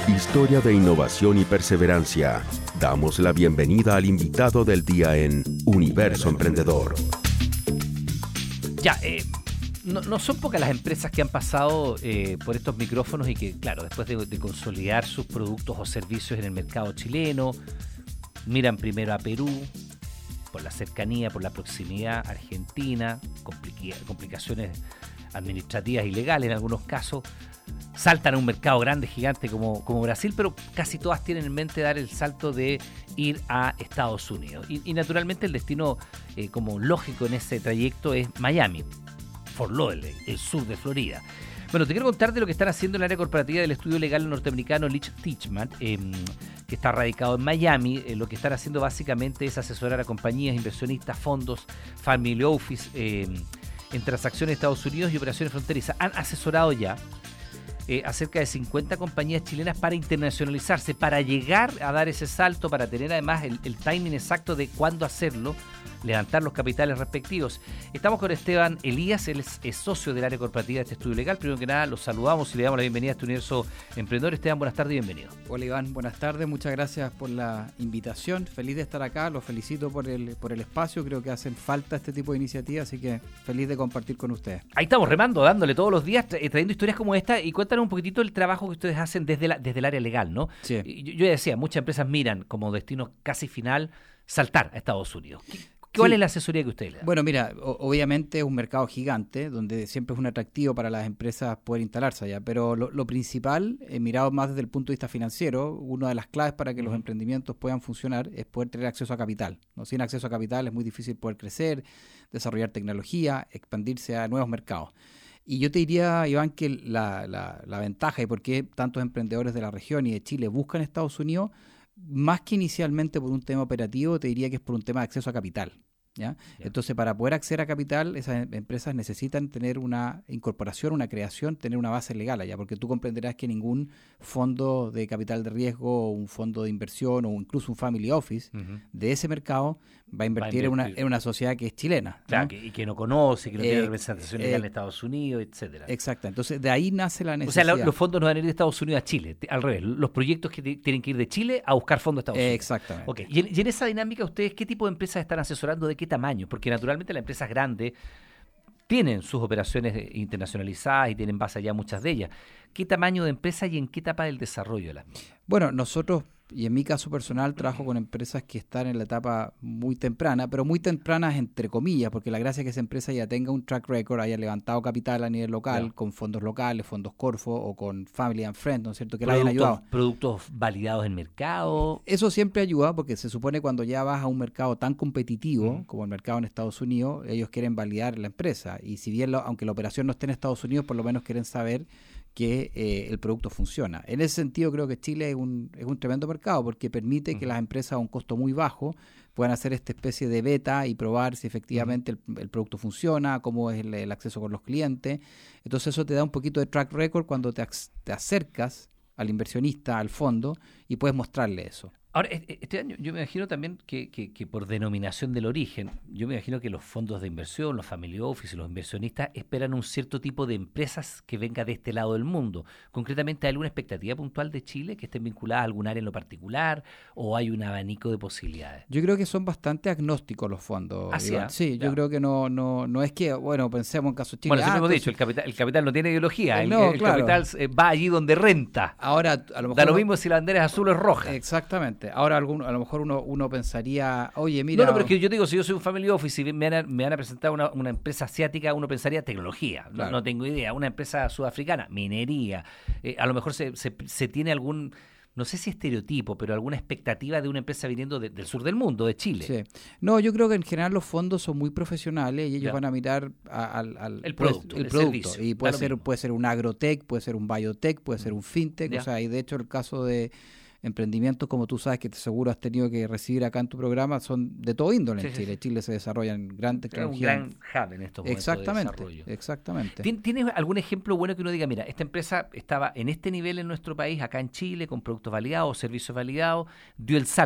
Historia de innovación y perseverancia. Damos la bienvenida al invitado del día en Universo Emprendedor. No son pocas las empresas que han pasado por estos micrófonos y que, claro, después de consolidar sus productos o servicios en el mercado chileno, miran primero a Perú, por la cercanía, por la proximidad, Argentina, complicaciones administrativas y legales en algunos casos, saltan a un mercado grande, gigante como Brasil, pero casi todas tienen en mente dar el salto de ir a Estados Unidos. Y naturalmente el destino como lógico en ese trayecto es Miami, Fort Lauderdale, el sur de Florida. Bueno, te quiero contar de lo que están haciendo en el área corporativa del estudio legal norteamericano Leach Teichmann, que está radicado en Miami. Lo que están haciendo básicamente es asesorar a compañías, inversionistas, fondos, family office, en transacciones de Estados Unidos y operaciones fronterizas. Han asesorado ya a cerca de 50 compañías chilenas para internacionalizarse, para llegar a dar ese salto, para tener además el timing exacto de cuándo hacerlo, levantar los capitales respectivos. Estamos con Esteban Elías, él es socio del área corporativa de este estudio legal. Primero que nada, los saludamos y le damos la bienvenida a este Universo Emprendedor. Esteban, buenas tardes y bienvenido. Hola Iván, buenas tardes, muchas gracias por la invitación. Feliz de estar acá, los felicito por el espacio, creo que hacen falta este tipo de iniciativas, así que feliz de compartir con ustedes. Ahí estamos remando, dándole todos los días, trayendo historias como esta, y cuéntanos un poquitito el trabajo que ustedes hacen desde el área legal, ¿no? Sí. Yo ya decía, muchas empresas miran como destino casi final saltar a Estados Unidos. ¿Cuál es la asesoría que ustedes le dan? Bueno, mira, obviamente es un mercado gigante donde siempre es un atractivo para las empresas poder instalarse allá, pero lo principal, mirado más desde el punto de vista financiero, una de las claves para que los emprendimientos puedan funcionar es poder tener acceso a capital, ¿no? Sin acceso a capital es muy difícil poder crecer, desarrollar tecnología, expandirse a nuevos mercados. Y yo te diría, Iván, que la ventaja y por qué tantos emprendedores de la región y de Chile buscan Estados Unidos, más que inicialmente por un tema operativo, te diría que es por un tema de acceso a capital. ¿Ya? Entonces, para poder acceder a capital, esas empresas necesitan tener una incorporación, una creación, tener una base legal allá, porque tú comprenderás que ningún fondo de capital de riesgo, o un fondo de inversión o incluso un family office de ese mercado va a invertir en una sociedad que es chilena, ¿no? Claro, y que no conoce, que no tiene representación legal en Estados Unidos, etcétera. Exacto, entonces de ahí nace la necesidad. O sea, los fondos no van a ir de Estados Unidos a Chile, al revés, los proyectos que tienen que ir de Chile a buscar fondos de Estados Unidos. Exactamente. Okay. Y en esa dinámica, ¿ustedes qué tipo de empresas están asesorando, de qué tamaño? Porque naturalmente las empresas grandes tienen sus operaciones internacionalizadas y tienen base allá muchas de ellas. ¿Qué tamaño de empresa y en qué etapa del desarrollo de las mismas? Bueno, nosotros, y en mi caso personal, trabajo con empresas que están en la etapa muy temprana, pero muy tempranas entre comillas, porque la gracia es que esa empresa ya tenga un track record, haya levantado capital a nivel local, con fondos locales, fondos Corfo o con Family and Friends, ¿no es cierto? Que le hayan ayudado. ¿Productos validados en mercado? Eso siempre ayuda, porque se supone cuando ya vas a un mercado tan competitivo como el mercado en Estados Unidos, ellos quieren validar la empresa. Y si bien, aunque la operación no esté en Estados Unidos, por lo menos quieren saber que el producto funciona. En ese sentido creo que Chile es un tremendo mercado porque permite que las empresas a un costo muy bajo puedan hacer esta especie de beta y probar si efectivamente el producto funciona, cómo es el acceso con los clientes. Entonces eso te da un poquito de track record cuando te acercas al inversionista, al fondo, y puedes mostrarle eso. Ahora, este año yo me imagino también que por denominación del origen, yo me imagino que los fondos de inversión, los family office, los inversionistas esperan un cierto tipo de empresas que venga de este lado del mundo. Concretamente, ¿hay alguna expectativa puntual de Chile que estén vinculadas a algún área en lo particular o hay un abanico de posibilidades? Yo creo que son bastante agnósticos los fondos. Sí, ya. Yo creo que no es que, bueno, pensemos en caso de Chile. Bueno, siempre hemos dicho, el capital no tiene ideología, el claro. capital va allí donde renta. Ahora, a lo mejor da lo mismo si la bandera es azul o es roja. Exactamente. Ahora a lo mejor uno pensaría, oye, mira... No, pero es que yo te digo, si yo soy un family office y me van a presentar una empresa asiática, uno pensaría tecnología, claro. No tengo idea. Una empresa sudafricana, minería. A lo mejor se tiene algún, no sé si estereotipo, pero alguna expectativa de una empresa viniendo del sur del mundo, de Chile. Sí. No, yo creo que en general los fondos son muy profesionales y ellos van a mirar el producto. Servicio. Y puede ser un agrotech, puede ser un biotech, puede ser un fintech. O sea, y de hecho el caso de emprendimientos, como tú sabes, que seguro has tenido que recibir acá en tu programa, son de todo índole en Chile. En Chile se desarrollan gran tecnología. Es un gran hub en estos momentos de desarrollo. Exactamente. ¿Tienes algún ejemplo bueno que uno diga, mira, esta empresa estaba en este nivel en nuestro país, acá en Chile, con productos validados, servicios validados, dio el salto,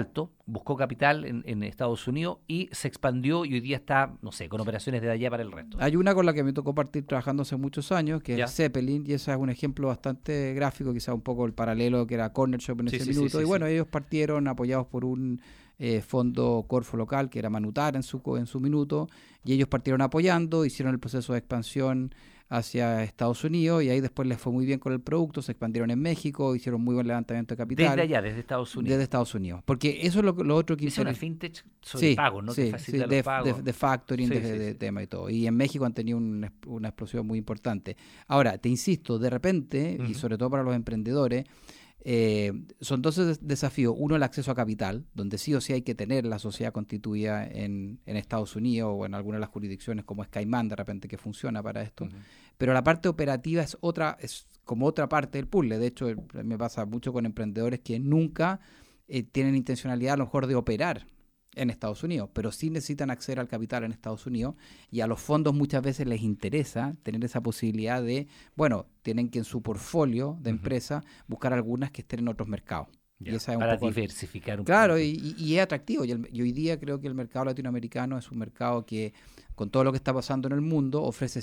buscó capital en Estados Unidos y se expandió y hoy día está, no sé, con operaciones de allá para el resto. Hay una con la que me tocó partir trabajando hace muchos años, que Ya. es Zeppelin, y ese es un ejemplo bastante gráfico, quizá un poco el paralelo que era Corner Shop en Sí, ese sí, minuto. sí, Y sí, bueno, sí. ellos partieron apoyados por un fondo Corfo local, que era Manutar en su minuto, y ellos partieron apoyando, hicieron el proceso de expansión hacia Estados Unidos, y ahí después les fue muy bien con el producto, se expandieron en México, hicieron muy buen levantamiento de capital. Desde allá, desde Estados Unidos. Desde Estados Unidos. Porque eso es lo otro que Es una fintech sobre pagos, ¿no? Que facilita los pagos. de factoring, Sí, de sí. tema y todo. Y en México han tenido una explosión muy importante. Ahora, te insisto, de repente, y sobre todo para los emprendedores, son dos desafíos. Uno, el acceso a capital, donde sí o sí hay que tener la sociedad constituida en Estados Unidos o en alguna de las jurisdicciones como es Caimán, de repente, que funciona para esto. Pero la parte operativa es como otra parte del puzzle. De hecho, me pasa mucho con emprendedores que nunca tienen intencionalidad a lo mejor de operar en Estados Unidos, pero sí necesitan acceder al capital en Estados Unidos, y a los fondos muchas veces les interesa tener esa posibilidad de, bueno, tienen que en su portfolio de empresa buscar algunas que estén en otros mercados. Ya, Y esa es para un poco diversificar un claro, poco. y es atractivo. Y hoy día creo que el mercado latinoamericano es un mercado que, con todo lo que está pasando en el mundo, ofrece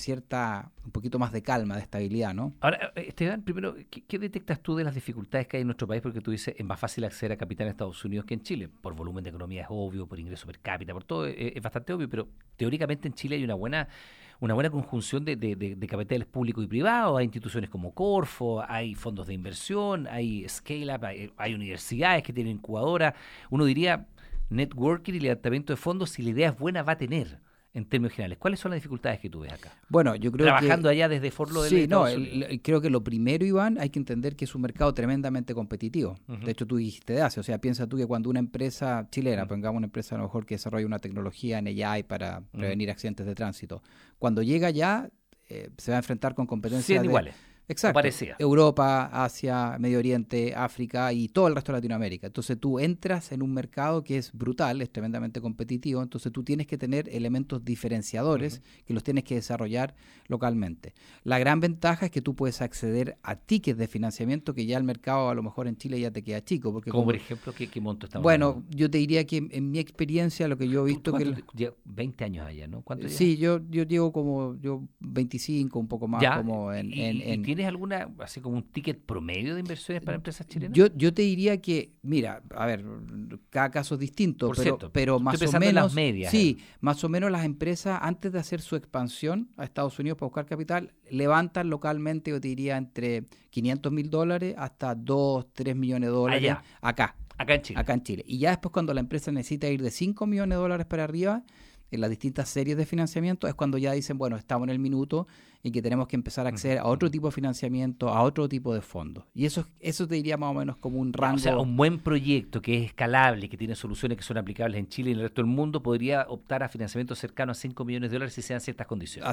un poquito más de calma, de estabilidad, ¿no? Ahora, Esteban, primero, ¿qué detectas tú de las dificultades que hay en nuestro país? Porque tú dices, es más fácil acceder a capital en Estados Unidos que en Chile. Por volumen de economía es obvio, por ingreso per cápita, por todo es bastante obvio, pero teóricamente en Chile hay una buena conjunción de capitales públicos y privados. Hay instituciones como Corfo, hay fondos de inversión, hay scale-up, hay universidades que tienen incubadoras. Uno diría, networking y levantamiento de fondos, si la idea es buena, va a tener. En términos generales, ¿cuáles son las dificultades que tú ves acá? Bueno, yo creo Trabajando allá desde Fort Lauderdale. Sí, no, creo que lo primero, Iván, hay que entender que es un mercado tremendamente competitivo. De hecho, tú dijiste de Asia, o sea, piensa tú que cuando una empresa chilena, pongamos una empresa a lo mejor que desarrolla una tecnología en AI para prevenir accidentes de tránsito, cuando llega allá se va a enfrentar con competencia iguales. Exacto. Parecía. Europa, Asia, Medio Oriente, África y todo el resto de Latinoamérica. Entonces tú entras en un mercado que es brutal, es tremendamente competitivo, entonces tú tienes que tener elementos diferenciadores que los tienes que desarrollar localmente. La gran ventaja es que tú puedes acceder a tickets de financiamiento que ya el mercado a lo mejor en Chile ya te queda chico. Porque como por ejemplo, ¿qué monto estamos Bueno, hablando? yo te diría que en mi experiencia lo que yo he visto que... 20 años allá, ¿no? ¿Cuánto Sí, yo llevo como 25, un poco más. ¿Ya? Como ¿Y tienes alguna, así como un ticket promedio de inversiones para empresas chilenas? Yo te diría que, mira, a ver, cada caso es distinto, pero más o menos, en las medias, sí, más o menos las empresas antes de hacer su expansión a Estados Unidos para buscar capital, levantan localmente, yo te diría, entre $500,000 hasta 2, 3 millones de dólares acá en Chile. Y ya después cuando la empresa necesita ir de 5 millones de dólares para arriba, en las distintas series de financiamiento, es cuando ya dicen, bueno, estamos en el minuto y que tenemos que empezar a acceder a otro tipo de financiamiento, a otro tipo de fondos. Y eso te diría más o menos como un rango. O sea, un buen proyecto que es escalable, que tiene soluciones que son aplicables en Chile y en el resto del mundo, podría optar a financiamiento cercano a 5 millones de dólares si se dan ciertas condiciones.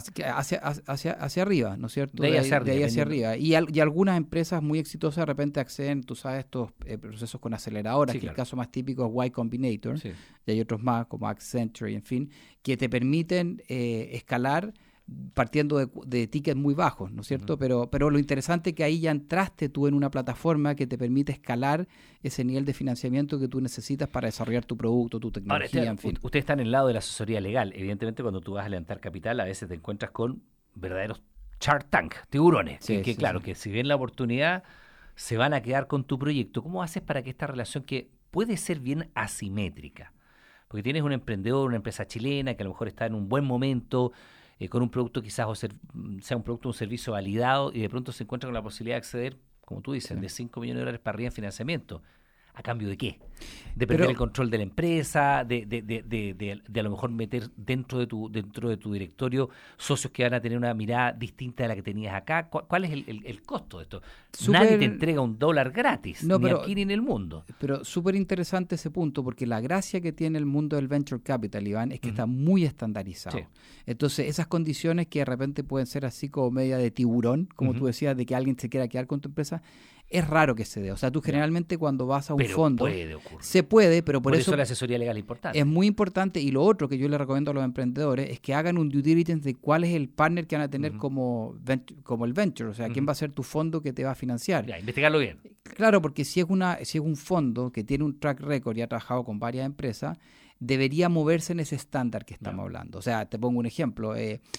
Hacia arriba, ¿no es cierto? De ahí hacia arriba. Y algunas empresas muy exitosas de repente acceden, tú sabes, estos procesos con aceleradoras, Sí, que claro. el caso más típico es Y Combinator, Sí. y hay otros más como Accenture y en fin, que te permiten escalar partiendo de tickets muy bajos, ¿no es cierto? Pero lo interesante es que ahí ya entraste tú en una plataforma que te permite escalar ese nivel de financiamiento que tú necesitas para desarrollar tu producto, tu tecnología, Ahora, en fin. ustedes están en el lado de la asesoría legal. Evidentemente, cuando tú vas a levantar capital, a veces te encuentras con verdaderos Shark Tank, tiburones, Sí, que sí, claro, sí. que si ven la oportunidad, se van a quedar con tu proyecto. ¿Cómo haces para que esta relación, que puede ser bien asimétrica, porque tienes un emprendedor, una empresa chilena que a lo mejor está en un buen momento, con un producto quizás sea un producto o un servicio validado, y de pronto se encuentra con la posibilidad de acceder, como tú dices, de 5 millones de dólares para arriba en financiamiento? ¿A cambio de qué? De perder el control de la empresa, de a lo mejor meter dentro de tu directorio socios que van a tener una mirada distinta de la que tenías acá. ¿Cuál es el costo de esto? Nadie te entrega $1 gratis, ni aquí ni en el mundo. Pero súper interesante ese punto, porque la gracia que tiene el mundo del venture capital, Iván, es que está muy estandarizado. Sí. Entonces, esas condiciones que de repente pueden ser así como media de tiburón, como tú decías, de que alguien se quiera quedar con tu empresa, es raro que se dé. O sea, tú generalmente cuando vas a un fondo... puede ocurrir. Se puede, pero por eso la asesoría legal es importante. Es muy importante. Y lo otro que yo le recomiendo a los emprendedores es que hagan un due diligence de cuál es el partner que van a tener como el venture. O sea, quién va a ser tu fondo que te va a financiar. Ya, investigarlo bien. Claro, porque si es un fondo que tiene un track record y ha trabajado con varias empresas, debería moverse en ese estándar que estamos hablando. O sea, te pongo un ejemplo.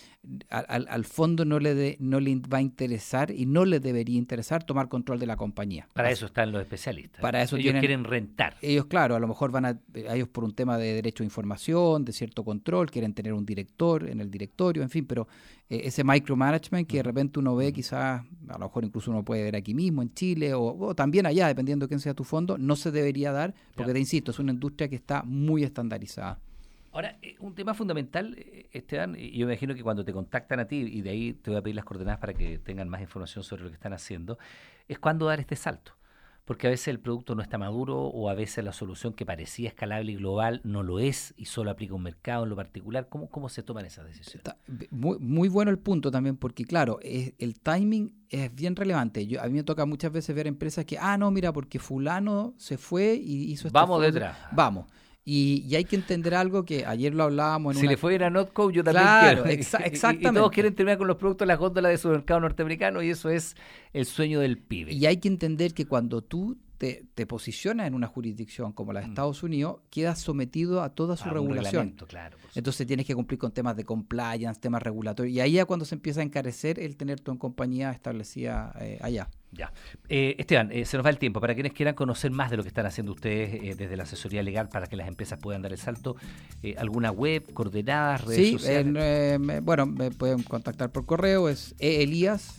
Al fondo no le va a interesar y no le debería interesar tomar control de la compañía. Para eso están los especialistas. Para eso ellos quieren rentar. Ellos, claro, a lo mejor ellos por un tema de derecho a información, de cierto control, quieren tener un director en el directorio, en fin, pero ese micromanagement que de repente uno ve, quizás, a lo mejor incluso uno puede ver aquí mismo en Chile o también allá, dependiendo de quién sea tu fondo, no se debería dar, porque te insisto, es una industria que está muy estandarizada. Ahora, un tema fundamental, Esteban, y yo me imagino que cuando te contactan a ti, y de ahí te voy a pedir las coordenadas para que tengan más información sobre lo que están haciendo, es cuándo dar este salto. Porque a veces el producto no está maduro o a veces la solución que parecía escalable y global no lo es y solo aplica a un mercado en lo particular. ¿Cómo se toman esas decisiones? Muy, muy bueno el punto también porque, claro, el timing es bien relevante. A mí me toca muchas veces ver empresas que, no, mira, porque fulano se fue y hizo esto. Vamos detrás. Vamos. Y hay que entender algo que ayer lo hablábamos en si le fue bien a Notco, yo también quiero. Exactamente. Y todos quieren terminar con los productos de las góndolas de supermercado norteamericano y eso es el sueño del pibe. Y hay que entender que cuando tú te posicionas en una jurisdicción como la de Estados Unidos, quedas sometido a toda su regulación. Claro, entonces tienes que cumplir con temas de compliance, temas regulatorios. Y ahí es cuando se empieza a encarecer el tener tu compañía establecida allá. Ya. Esteban, se nos va el tiempo. Para quienes quieran conocer más de lo que están haciendo ustedes desde la asesoría legal para que las empresas puedan dar el salto, ¿alguna web, coordenadas, redes sociales? Me pueden contactar por correo, es elias,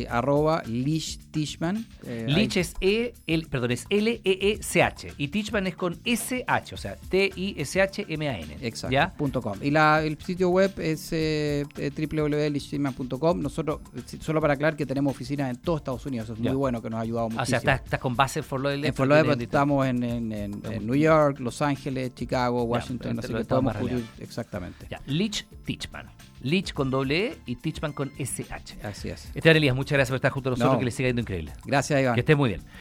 @lichtishman. Lich es es L-E-E-C-H y Tishman es con S-H, o sea, T-I-S-H-M-A-N. Exacto, ¿ya? .com. Y el sitio web es www.lichtishman.com. Nosotros, solo para aclarar que tenemos oficinas en todo Estados Unidos, eso es muy bueno, que nos ha ayudado muchísimo. O sea, estás con base en Fort Lauderdale. En Fort Lauderdale estamos en New York, Los Ángeles, Chicago, Washington, así que podemos cubrir exactamente. Ya, Lich Tishman. Lich con doble E y Tishman con SH. Así es. Esteban Elías, muchas gracias por estar junto a nosotros, que les siga yendo increíble. Gracias, Iván. Que esté muy bien.